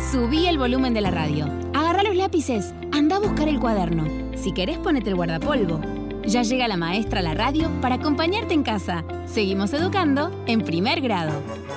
Subí el volumen de la radio. Agarrá los lápices. Anda a buscar el cuaderno. Si querés, ponete el guardapolvo. Ya llega la maestra a la radio para acompañarte en casa. Seguimos educando en primer grado.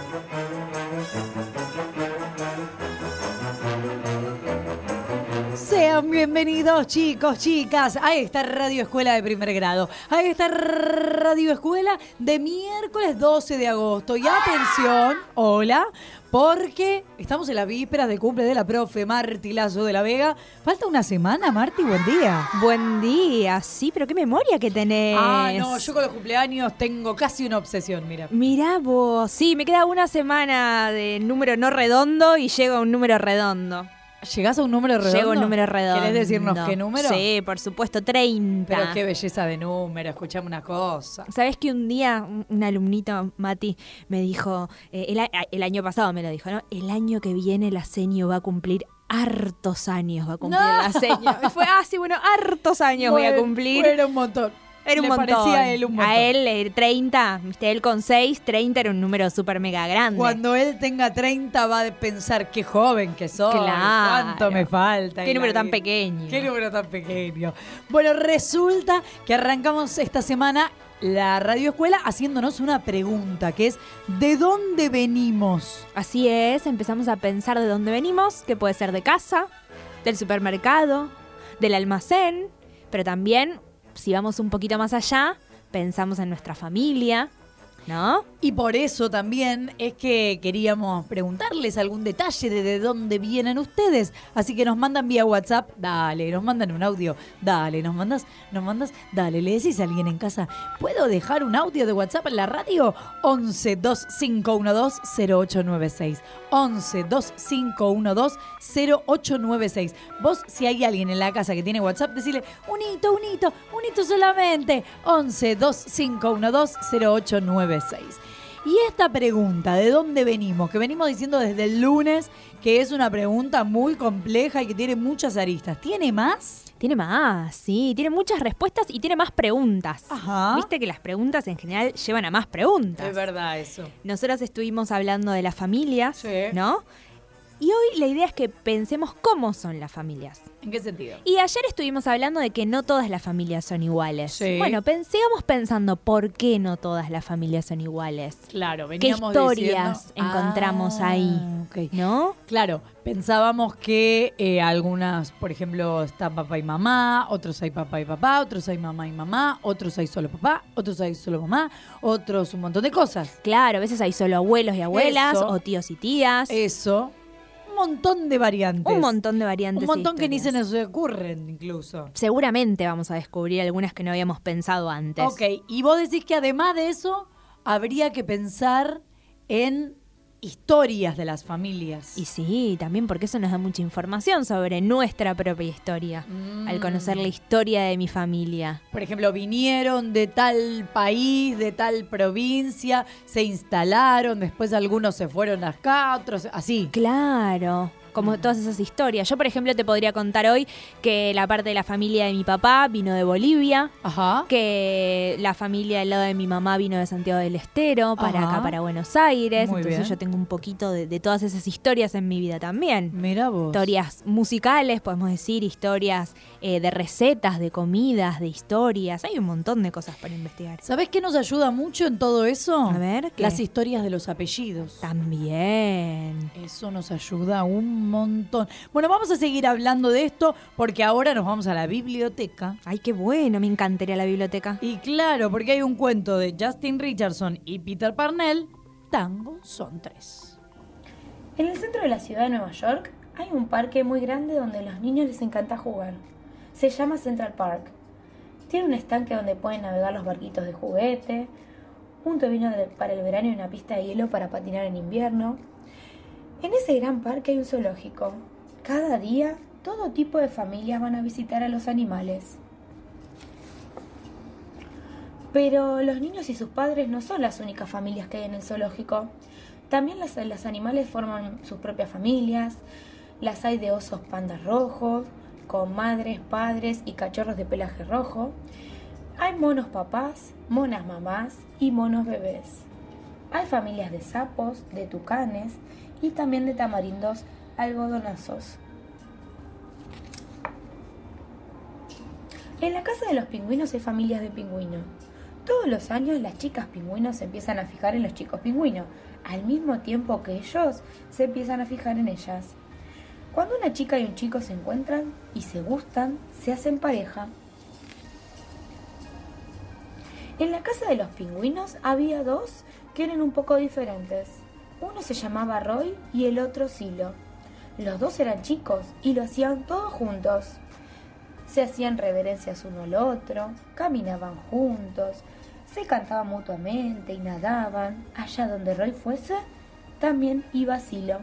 Sean bienvenidos, chicos, chicas, a esta Radio Escuela de primer grado, a esta Radio Escuela de miércoles 12 de agosto. Y atención, hola, porque estamos en las vísperas de cumple de la profe Marti Lazo de la Vega. Falta una semana, Marti, buen día. Buen día, sí, pero qué memoria que tenés. No, yo con los cumpleaños tengo casi una obsesión, mira. Mirá vos, sí, me queda una semana de número no redondo y llego a un número redondo. ¿Llegás a un número redondo? Llego a un número redondo. ¿Querés decirnos qué número? Sí, por supuesto, 30. Pero qué belleza de número, escuchame una cosa. ¿Sabés que un día un alumnito, Mati, me dijo, el año pasado me lo dijo, ¿no? El año que viene la seño va a cumplir hartos años, va a cumplir la seño. Me fue, sí, bueno, hartos años voy a cumplir. Era un montón. Era un montón. Parecía a él un montón. A él 30, ¿viste? Él con 6, 30 era un número súper mega grande. Cuando él tenga 30 va a pensar qué joven que soy, claro. Cuánto me falta. Qué número tan pequeño. Qué número tan pequeño. Bueno, resulta que arrancamos esta semana la Radio Escuela haciéndonos una pregunta, que es ¿de dónde venimos? Así es, empezamos a pensar de dónde venimos, que puede ser de casa, del supermercado, del almacén, pero también, si vamos un poquito más allá, pensamos en nuestra familia, ¿no? Y por eso también es que queríamos preguntarles algún detalle de dónde vienen ustedes. Así que nos mandan vía WhatsApp, dale, nos mandan un audio, dale, nos mandas, dale, le decís a alguien en casa, ¿puedo dejar un audio de WhatsApp en la radio? 11 2512 0896. 11 2512 0896. Vos, si hay alguien en la casa que tiene WhatsApp, decirle, un hito solamente. 11 2512 0896. Y esta pregunta, ¿de dónde venimos? Que venimos diciendo desde el lunes que es una pregunta muy compleja y que tiene muchas aristas. ¿Tiene más? Tiene más, sí. Tiene muchas respuestas y tiene más preguntas. Ajá. Viste que las preguntas en general llevan a más preguntas. Es verdad eso. Nosotras estuvimos hablando de las familias, sí, ¿no? Y hoy la idea es que pensemos cómo son las familias. ¿En qué sentido? Y ayer estuvimos hablando de que no todas las familias son iguales. Sí. Bueno, sigamos pensando por qué no todas las familias son iguales. Claro, ¿Qué veníamos historias diciendo, encontramos ahí? Okay. ¿No? Claro, pensábamos que algunas, por ejemplo, están papá y mamá, otros hay papá y papá, otros hay mamá y mamá, otros hay solo papá, otros hay solo mamá, otros un montón de cosas. Claro, a veces hay solo abuelos y abuelas, Eso. o tíos y tías. Eso. Un montón de variantes. Un montón de variantes. Un montón que ni se historias. nos ocurren incluso. Seguramente vamos a descubrir algunas que no habíamos pensado antes. Ok, y vos decís que además de eso, habría que pensar en historias de las familias. Y sí, también porque eso nos da mucha información sobre nuestra propia historia, al conocer la historia de mi familia. Por ejemplo, vinieron de tal país, de tal provincia, se instalaron, después algunos se fueron acá, otros así. Claro, como todas esas historias. Yo, por ejemplo, te podría contar hoy que la parte de la familia de mi papá vino de Bolivia, Ajá. que la familia del lado de mi mamá vino de Santiago del Estero, para Ajá. acá, para Buenos Aires. Muy Entonces bien. yo tengo un poquito de todas esas historias en mi vida también. Mirá vos. Historias musicales, podemos decir, historias de recetas, de comidas, de historias. Hay un montón de cosas para investigar. ¿Sabés qué nos ayuda mucho en todo eso? A ver, ¿qué? Las historias de los apellidos. También. Eso nos ayuda un montón. Bueno, vamos a seguir hablando de esto porque ahora nos vamos a la biblioteca. Ay, qué bueno, me encantaría la biblioteca. Y claro, porque hay un cuento de Justin Richardson y Peter Parnell, Tango son tres. En el centro de la ciudad de Nueva York hay un parque muy grande donde a los niños les encanta jugar. Se llama Central Park. Tiene un estanque donde pueden navegar los barquitos de juguete, un tobino para el verano y una pista de hielo para patinar en invierno. En ese gran parque hay un zoológico. Cada día, todo tipo de familias van a visitar a los animales. Pero los niños y sus padres no son las únicas familias que hay en el zoológico. También los animales forman sus propias familias. Las hay de osos pandas rojos, con madres, padres y cachorros de pelaje rojo. Hay monos papás, monas mamás y monos bebés. Hay familias de sapos, de tucanes y también de tamarindos algodonazos. En la casa de los pingüinos hay familias de pingüinos. Todos los años las chicas pingüinos se empiezan a fijar en los chicos pingüinos, al mismo tiempo que ellos se empiezan a fijar en ellas. Cuando una chica y un chico se encuentran y se gustan, se hacen pareja. En la casa de los pingüinos había dos que eran un poco diferentes. Uno se llamaba Roy y el otro Silo. Los dos eran chicos y lo hacían todos juntos. Se hacían reverencias uno al otro, caminaban juntos, se cantaban mutuamente y nadaban. Allá donde Roy fuese, también iba Silo.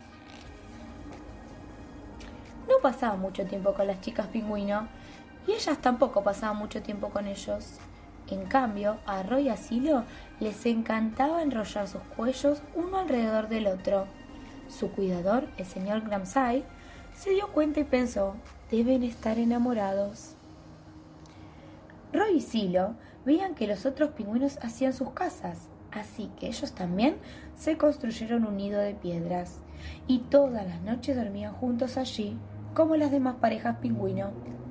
No pasaba mucho tiempo con las chicas pingüino y ellas tampoco pasaban mucho tiempo con ellos. En cambio, a Roy y a Silo les encantaba enrollar sus cuellos uno alrededor del otro. Su cuidador, el señor Gramsay, se dio cuenta y pensó: deben estar enamorados. Roy y Silo veían que los otros pingüinos hacían sus casas, así que ellos también se construyeron un nido de piedras y todas las noches dormían juntos allí, como las demás parejas pingüino.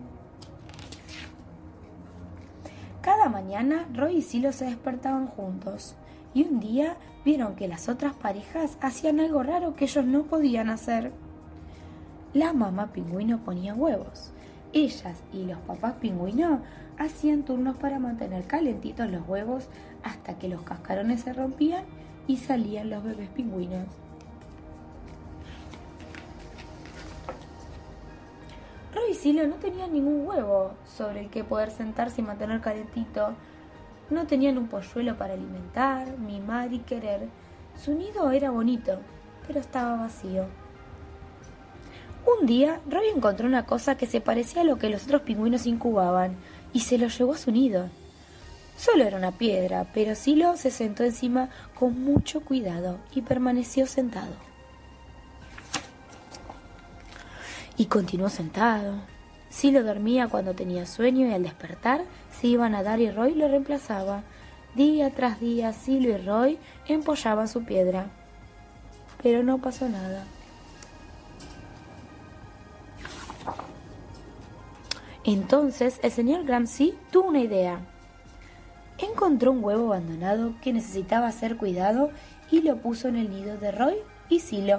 Cada mañana Roy y Silo se despertaban juntos y un día vieron que las otras parejas hacían algo raro que ellos no podían hacer. La mamá pingüino ponía huevos. Ellas y los papás pingüino hacían turnos para mantener calentitos los huevos hasta que los cascarones se rompían y salían los bebés pingüinos. Roy y Silo no tenían ningún huevo sobre el que poder sentarse y mantener calentito. No tenían un polluelo para alimentar, mimar y querer. Su nido era bonito, pero estaba vacío. Un día, Roy encontró una cosa que se parecía a lo que los otros pingüinos incubaban y se lo llevó a su nido. Solo era una piedra, pero Silo se sentó encima con mucho cuidado y permaneció sentado. Y continuó sentado. Silo dormía cuando tenía sueño y al despertar se iba a nadar y Roy lo reemplazaba. Día tras día, Silo y Roy empollaban su piedra. Pero no pasó nada. Entonces el señor Gramsci tuvo una idea. Encontró un huevo abandonado que necesitaba ser cuidado y lo puso en el nido de Roy y Silo.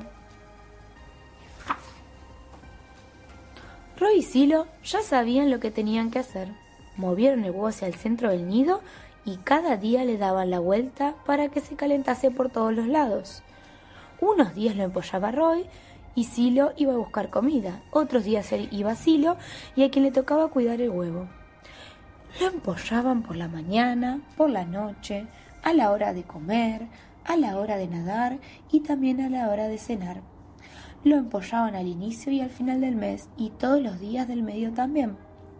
Roy y Silo ya sabían lo que tenían que hacer. Movieron el huevo hacia el centro del nido y cada día le daban la vuelta para que se calentase por todos los lados. Unos días lo empollaba Roy y Silo iba a buscar comida. Otros días iba Silo y a quien le tocaba cuidar el huevo. Lo empollaban por la mañana, por la noche, a la hora de comer, a la hora de nadar y también a la hora de cenar. Lo empollaban al inicio y al final del mes y todos los días del medio también.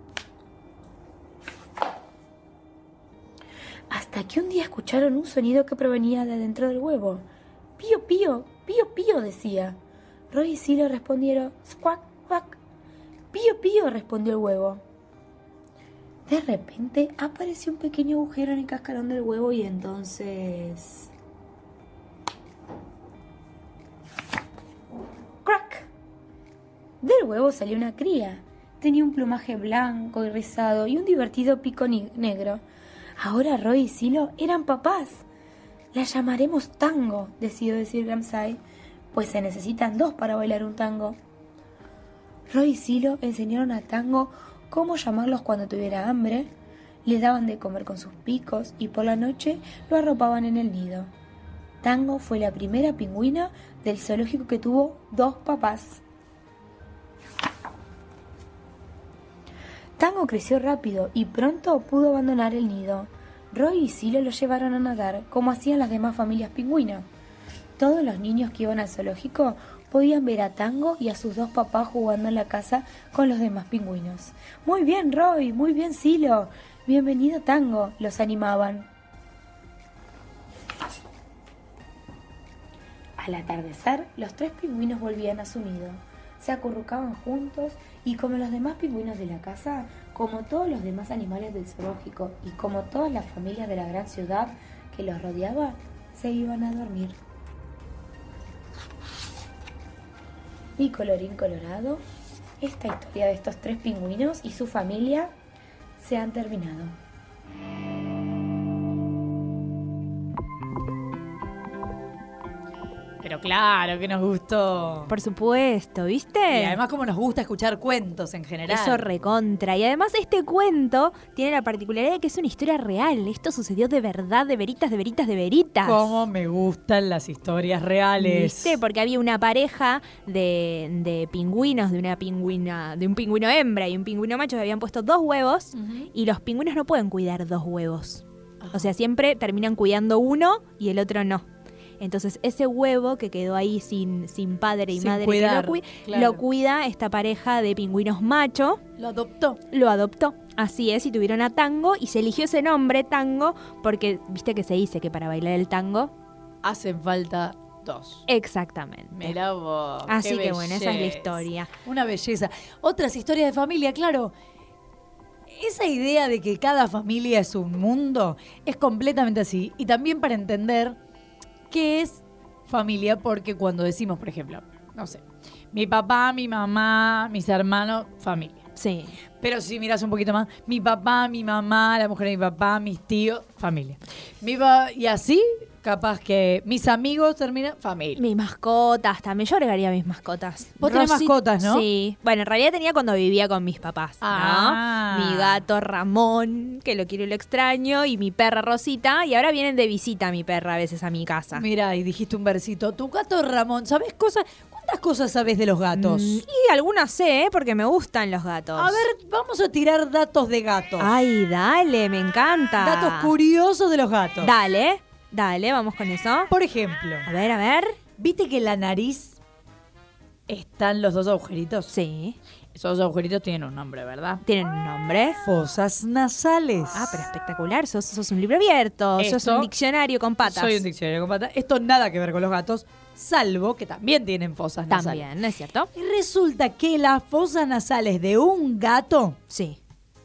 Hasta que un día escucharon un sonido que provenía de adentro del huevo. «Pío, pío, pío, pío», decía. Roy y Silo respondieron «Squack, squack». «Pío, pío», respondió el huevo. De repente apareció un pequeño agujero en el cascarón del huevo y entonces... ¡crack! Del huevo salió una cría. Tenía un plumaje blanco y rizado y un divertido pico negro. Ahora Roy y Silo eran papás. La llamaremos Tango, decidió decir Gramsay, pues se necesitan dos para bailar un tango. Roy y Silo enseñaron a Tango cómo llamarlos cuando tuviera hambre, le daban de comer con sus picos y por la noche lo arropaban en el nido. Tango fue la primera pingüina del zoológico que tuvo dos papás. Tango creció rápido y pronto pudo abandonar el nido. Roy y Silo lo llevaron a nadar, como hacían las demás familias pingüinas. Todos los niños que iban al zoológico podían ver a Tango y a sus dos papás jugando en la casa con los demás pingüinos. «Muy bien, Roy, muy bien, Silo. Bienvenido, Tango», los animaban. Al atardecer, los tres pingüinos volvían a su nido. Se acurrucaban juntos y como los demás pingüinos de la casa, como todos los demás animales del zoológico y como todas las familias de la gran ciudad que los rodeaba, se iban a dormir. Mi colorín colorado, esta historia de estos 3 pingüinos y su familia se han terminado. Pero claro que nos gustó. Por supuesto, ¿viste? Y además como nos gusta escuchar cuentos en general. Eso recontra. Y además este cuento tiene la particularidad de que es una historia real. Esto sucedió de verdad, de veritas, de veritas, de veritas. Cómo me gustan las historias reales. ¿Viste? Porque había una pareja de pingüinos, de un pingüino hembra y un pingüino macho que habían puesto 2 huevos y los pingüinos no pueden cuidar 2 huevos. O sea, siempre terminan cuidando uno y el otro no. Entonces, ese huevo que quedó ahí sin padre y Sin madre cuidar, que claro. lo cuida esta pareja de pingüinos macho. Lo adoptó. Lo adoptó. Así es, y tuvieron a Tango y se eligió ese nombre, Tango, porque viste que se dice que para bailar el tango. Hacen falta 2. Exactamente. Mirá vos. Así qué que bueno, esa es la belleza. historia. Una belleza. Otras historias de familia, claro. Esa idea de que cada familia es un mundo es completamente así. Y también para entender qué es familia, porque cuando decimos, por ejemplo, no sé, mi papá, mi mamá, mis hermanos, familia. Sí. Pero si miras un poquito más, mi papá, mi mamá, la mujer de mi papá, mis tíos, familia. Y así, capaz que mis amigos terminan familia. Mis mascotas también. Yo agregaría mis mascotas. Vos tenés mascotas, ¿no? Sí. Bueno, en realidad tenía cuando vivía con mis papás, Ah. ¿no? Mi gato Ramón, que lo quiero y lo extraño, y mi perra Rosita. Y ahora vienen de visita mi perra a veces a mi casa. Mira, y dijiste un versito. Tu gato Ramón, ¿sabés cosas? ¿Cuántas cosas sabés de los gatos? Y algunas sé, porque me gustan los gatos. A ver, vamos a tirar datos de gatos. Ay, dale, me encanta. Datos curiosos de los gatos. Dale, vamos con eso. Por ejemplo, A ver. ¿viste que en la nariz están los 2 agujeritos? Sí. Esos 2 agujeritos tienen un nombre, ¿verdad? ¿Tienen un nombre? Fosas nasales. Ah, pero espectacular. Sos un libro abierto. Sos Esto- un diccionario con patas. Soy un diccionario con patas. Esto nada que ver con los gatos, salvo que también tienen fosas nasales. También, ¿no es cierto? Y resulta que las fosas nasales de un gato, Sí.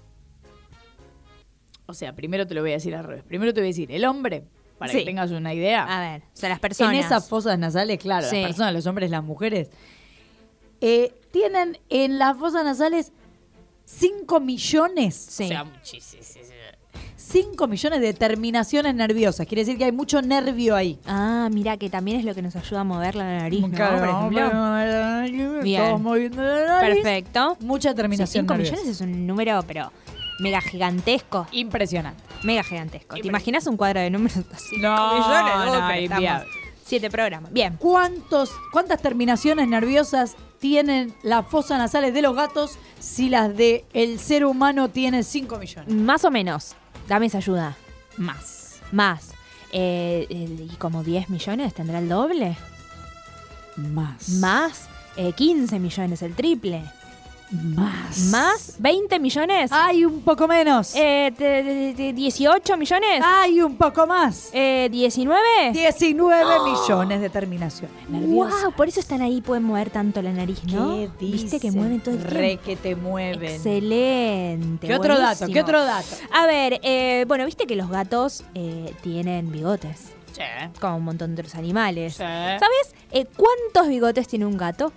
o sea, primero te lo voy a decir al revés. Primero te voy a decir el hombre, para Sí. que tengas una idea. A ver, o sea, las personas. En esas fosas nasales, claro, Sí. las personas, los hombres, las mujeres, tienen en las fosas nasales 5 millones. Sí. O sea, muchísimo. 5 millones de terminaciones nerviosas. Quiere decir que hay mucho nervio ahí. Ah, mira, que también es lo que nos ayuda a mover la nariz, ¿no? Claro, Por ejemplo. Bien. Todos moviendo la nariz. Perfecto. Mucha terminación 5 nerviosa. millones es un número, pero mega gigantesco. Impresionante. Mega gigantesco. ¿Te imaginas un cuadro de números así? No, 5 millones? no, pero estamos inviable. 7 programas. Bien. ¿Cuántas terminaciones nerviosas tienen las fosas nasales de los gatos si las de el ser humano tiene 5 millones? Más o menos. Dame esa ayuda. Más. Más. ¿Y como 10 millones tendrá el doble? Más. Más. 15 millones, el triple. Más. Más. 20 millones. Hay un poco menos. 18 millones. Hay un poco más. 19. 19 millones de terminaciones nerviosas. Wow, por eso están ahí, pueden mover tanto la nariz, ¿no? ¿Qué Viste que dicen? mueven todo el tiempo. Re que te mueven. Excelente. ¿Qué otro dato? buenísimo. ¿Qué otro dato? A ver, bueno, viste que los gatos tienen bigotes, Sí. como un montón de otros animales. Sí. ¿Sabes cuántos bigotes tiene un gato?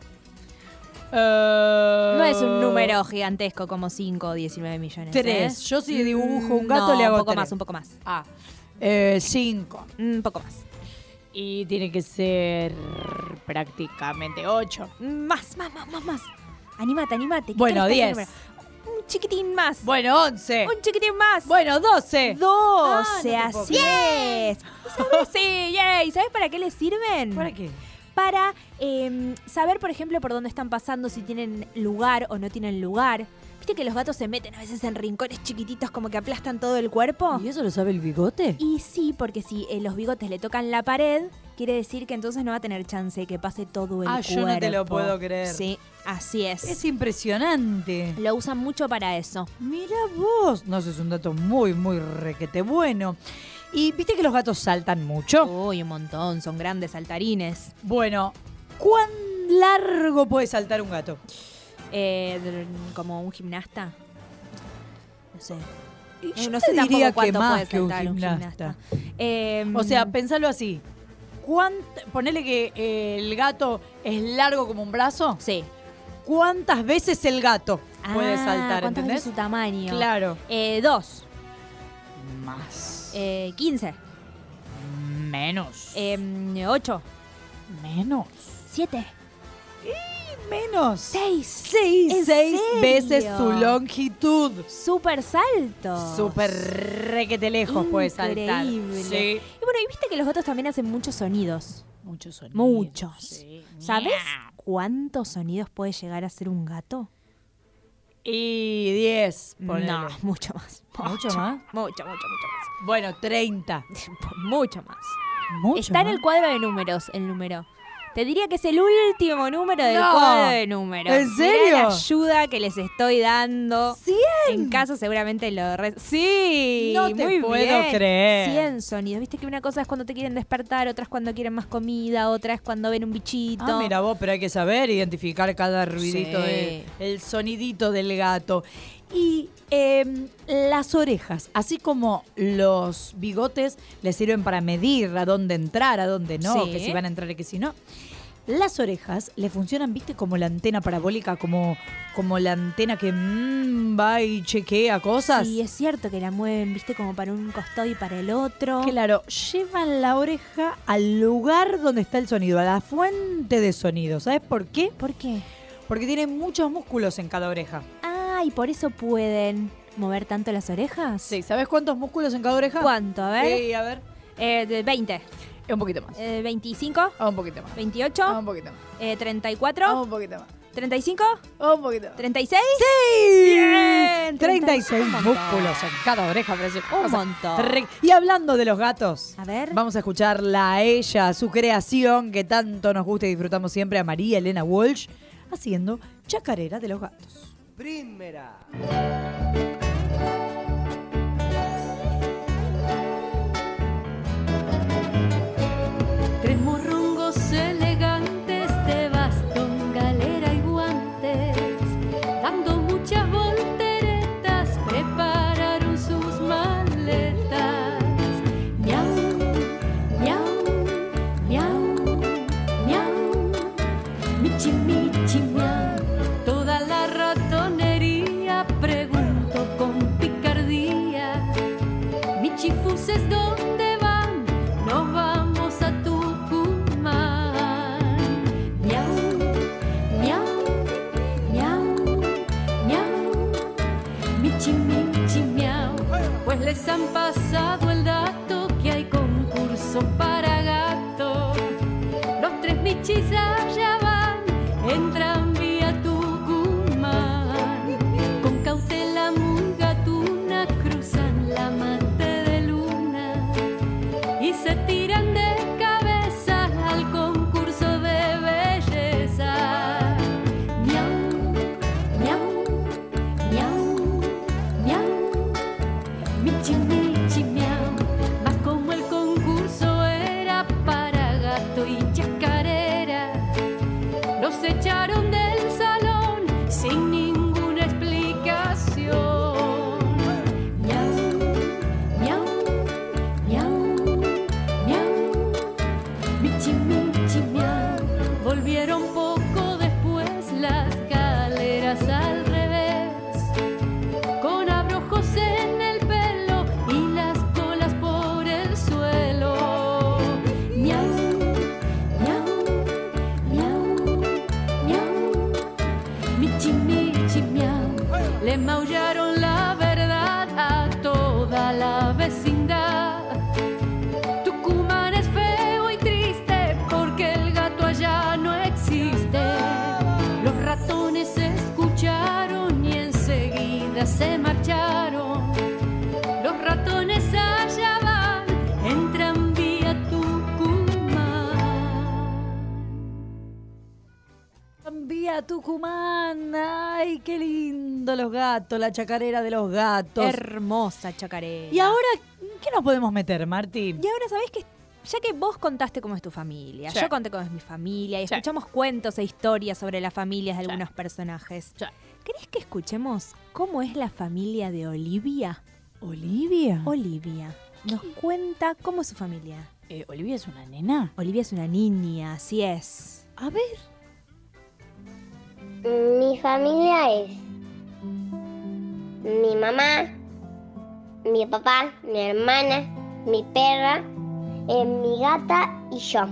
No es un número gigantesco como 5 o 19 millones. 3. Yo si dibujo un gato No, le hago un poco 3. más, un poco más. Ah. 5. Un poco más. Y tiene que ser prácticamente 8. Más. Anímate. ¿Qué Bueno, crees que es 10. el número? Un chiquitín más. Bueno, 11. Un chiquitín más. Bueno, 12. 12, Ah, no te puedo así creer. es. ¿Sabes? Sí, yay. ¿Sabes para qué les sirven? ¿Para qué? Para saber, por ejemplo, por dónde están pasando, si tienen lugar o no tienen lugar. ¿Viste que los gatos se meten a veces en rincones chiquititos como que aplastan todo el cuerpo? ¿Y eso lo sabe el bigote? Y sí, porque si los bigotes le tocan la pared, quiere decir que entonces no va a tener chance de que pase todo el cuerpo. yo no te lo puedo creer. Sí, así es. Es impresionante. Lo usan mucho para eso. Mira vos. No, eso es un dato muy, muy requete bueno. ¿Y viste que los gatos saltan mucho? Uy, un montón, son grandes saltarines. Bueno, ¿cuán largo puede saltar un gato? Como un gimnasta. No sé. Yo no te sé tampoco diría que cuánto más puede que un saltar gimnasta. un gimnasta. O sea, pensalo así. Ponele que el gato es largo como un brazo. Sí. ¿Cuántas veces el gato puede saltar? ¿Cuántas ¿Entendés? veces su tamaño? Claro. 2. Más. 15. Menos. 8. Menos. 7. Menos. 6. 6 ¿En serio? veces su longitud. Súper salto. Súper requete lejos puede saltar. Increíble. Sí. Y bueno, y viste que los gatos también hacen muchos sonidos. Muchos sonidos. Muchos. Sí. ¿Sabes cuántos sonidos puede llegar a hacer un gato? Y 10. ponele. No, mucho más. ¿Mucho más? Mucho más. Bueno, 30. Mucho más. Mucho Está en más. el cuadro de números, el número. Te diría que es el último número del No. cuadro de números. ¿En serio? Mirá la ayuda que les estoy dando. 100. En caso seguramente lo... Sí, No te muy puedo bien. creer. 100 sonidos. Viste que una cosa es cuando te quieren despertar, otra es cuando quieren más comida, otra es cuando ven un bichito. Ah, mira vos, pero hay que saber identificar cada ruidito, Sí. el sonidito del gato. Y las orejas, así como los bigotes, le sirven para medir a dónde entrar, a dónde no, Sí. que si van a entrar y que si no. Las orejas le funcionan, viste, como la antena parabólica, como la antena que va y chequea cosas. Sí, es cierto que la mueven, viste, como para un costado y para el otro. Claro, llevan la oreja al lugar donde está el sonido, a la fuente de sonido. ¿Sabes por qué? ¿Por qué? Porque tienen muchos músculos en cada oreja. Ah, y por eso pueden mover tanto las orejas. Sí, ¿sabes cuántos músculos en cada oreja? ¿Cuánto? A ver. Sí, a ver. De 20. Un poquito más. 25. Un poquito más. 28. Un poquito más. 34. Un poquito más. 35. Un poquito más. 36. ¡Sí! Bien, 36 un montón. músculos en cada oreja. Parece Un cosa montón. Y hablando de los gatos, A ver. vamos a escucharla a ella, su creación que tanto nos gusta y disfrutamos siempre, a María Elena Walsh, haciendo Chacarera de los Gatos. Primera. Tres morrongos elegantes de bastón, galera y guantes, dando muchas volteretas, prepararon sus maletas. Miau, miau, miau, miau, michi, michi, miau. Toda la ratonería preguntó con picardía: michifuses, ¿dónde van? Nos vamos a Tucumán. Miau, miau, miau, miau, michi, michi, miau. Pues les han pasado el dato que hay concurso para gato. Los tres michis allá van, entran vía Tucumán. Con cautela muy gatuna cruzan la mante de luna y se tiran de cabeza al concurso de belleza. Miau, miau, miau, miau, michi, michi, miau. Mas como el concurso era para gato y chacarera, los echaron del salón sin ninguna explicación. Miau, miau, miau, miau, michi, michi, miau. Volvieron poco después las galeras al revés, con abrojos en el pelo y las colas por el suelo. Miau, miau, miau, miau, michi, michi, miau. Le maullaron la verdad a toda la vecindad. Tucumán es feo y triste porque el gato allá no existe. Los ratones escucharon y enseguida se marcharon. Los ratones allá van, entran vía Tucumán. Vía Tucumán, ay, qué lindo los gatos, la chacarera de los gatos. Hermosa chacarera. Y ahora, ¿qué nos podemos meter, Marti? Y ahora, ¿sabés qué? Ya que vos contaste cómo es tu familia, Sí. yo conté cómo es mi familia y Sí. escuchamos cuentos e historias sobre las familias de algunos personajes. Sí. ¿Querés que escuchemos cómo es la familia de Olivia? ¿Olivia? Olivia nos cuenta cómo es su familia. Olivia es una nena. Olivia es una niña, así es. A ver. Mi familia es mi mamá, mi papá, mi hermana, mi perra, mi gata y yo.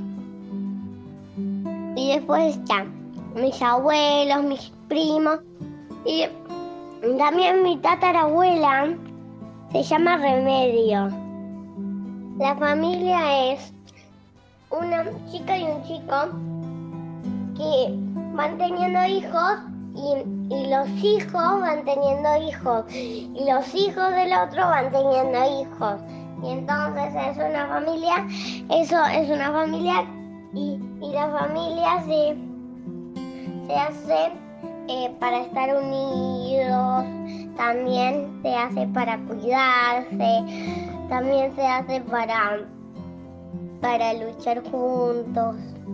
Y después están mis abuelos, mis primos y también mi tatarabuela se llama Remedio. La familia es una chica y un chico que van teniendo hijos y los hijos van teniendo hijos y los hijos del otro van teniendo hijos. Y entonces es una familia, eso es una familia y la familia se hace para estar unidos, también se hace para cuidarse, también se hace para luchar juntos.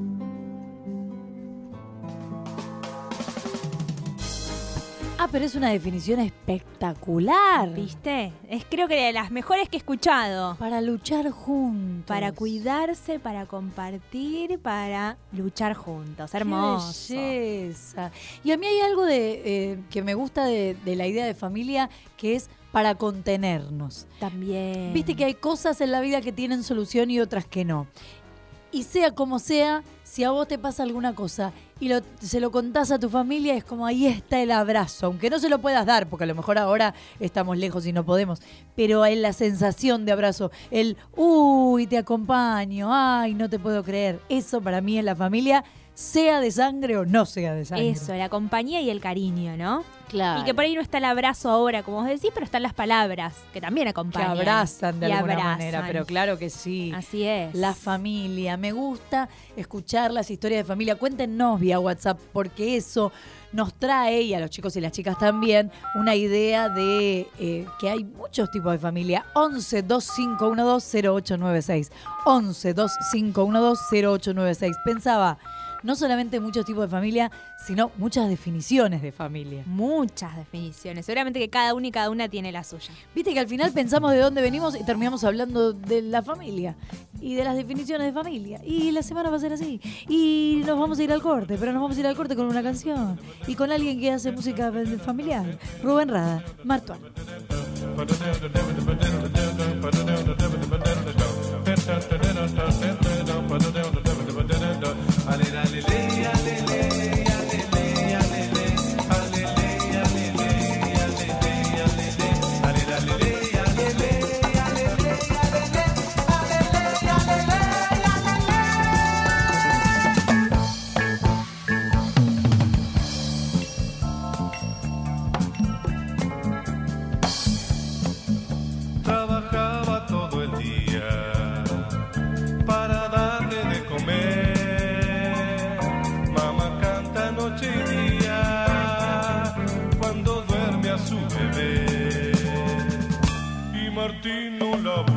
Pero es una definición espectacular. ¿Viste? Es creo que de las mejores que he escuchado. Para luchar juntos. Para cuidarse, para compartir, para luchar juntos. Hermoso. Qué belleza. Y a mí hay algo que me gusta de la idea de familia, que es para contenernos. También. Viste que hay cosas en la vida que tienen solución y otras que no. Y sea como sea, si a vos te pasa alguna cosa y se lo contás a tu familia, es como ahí está el abrazo. Aunque no se lo puedas dar, porque a lo mejor ahora estamos lejos y no podemos. Pero en la sensación de abrazo, uy, te acompaño, ay, no te puedo creer. Eso para mí en la familia, sea de sangre o no sea de sangre. Eso, la compañía y el cariño, ¿no? Claro. Y que por ahí no está el abrazo ahora, como vos decís, pero están las palabras, que también acompañan. Que abrazan de alguna abrazan. manera, pero claro que sí. Así es. La familia. Me gusta escuchar las historias de familia. Cuéntenos vía WhatsApp, porque eso nos trae, y a los chicos y las chicas también, una idea de que hay muchos tipos de familia. 11 2512 0896. 11 2512 0896. Pensaba, no solamente muchos tipos de familia, sino muchas definiciones de familia. Muchas definiciones. Seguramente que cada uno y cada una tiene la suya. Viste que al final pensamos de dónde venimos y terminamos hablando de la familia y de las definiciones de familia. Y la semana va a ser así. Y nos vamos a ir al corte, pero nos vamos a ir al corte con una canción. Y con alguien que hace música familiar. Rubén Rada, Martuán. Trabajaba todo el día para darle de comer. Mamá canta noche y día cuando duerme a su bebé. Y Martín no laburaba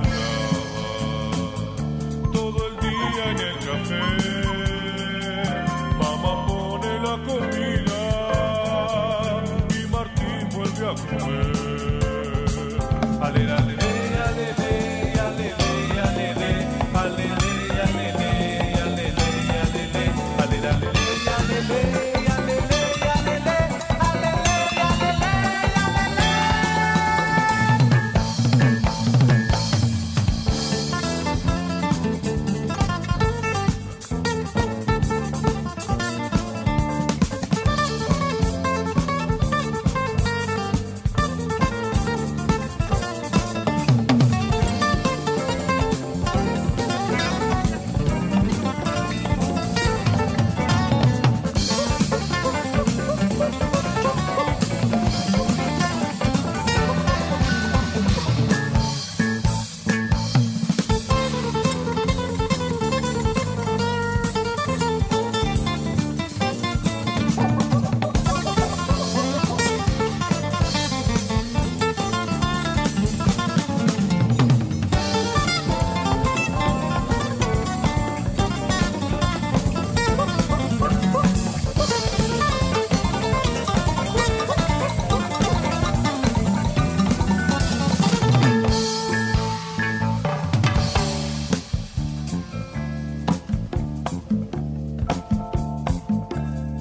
todo el día en el café. Mamá pone la comida y Martín vuelve a comer.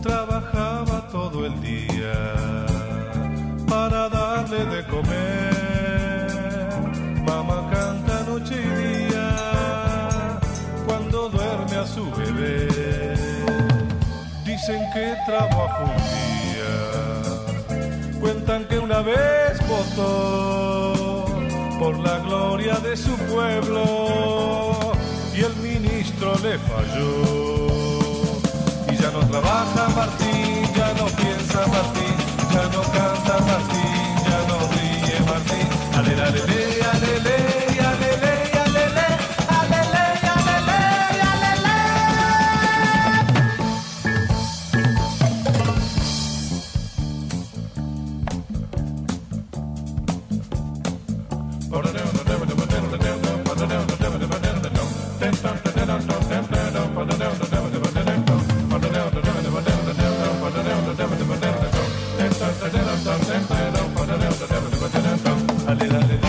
trabajaba todo el día para darle de comer. Mamá canta noche y día cuando duerme a su bebé. Dicen que trabaja un día, cuentan que una vez votó por la gloria de su pueblo y el ministro le falló. Y ya no trabaja Martín, ya no piensa Martín, ya no canta Martín, ya no ríe Martín. Alele, alele, alele, alele, alele, alele, alele, alele. Dale, dale, dale.